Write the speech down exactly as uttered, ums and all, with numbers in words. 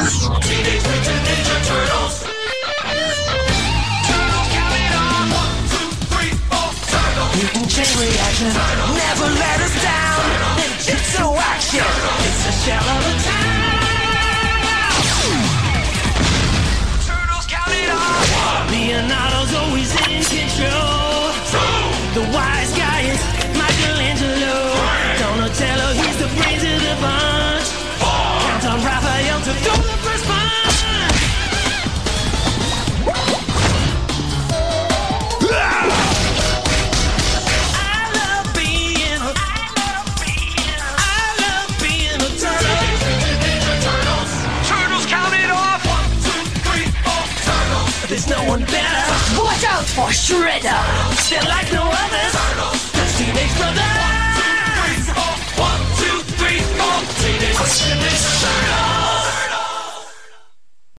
Teenage Mutant Ninja Turtles. Turtles, count it off. One, two, three, four. Turtles. Mutant chain reaction. Turtles. Never let us down. Ninjutsu action. Turtles. It's a shell of a town. Turtles, count it off. Leonardo's always in control. Two. The wise guy is Michelangelo. Three. Donatello, he's the brains of the bunch. Four. Count on Raphael to throw the first punch. There's no one better. Watch out for Shredder. They're like no others. Turtles. That's Teenage Brothers. One, two, three, four. One, two, three, four. Teenage Mutant Ninja Turtles.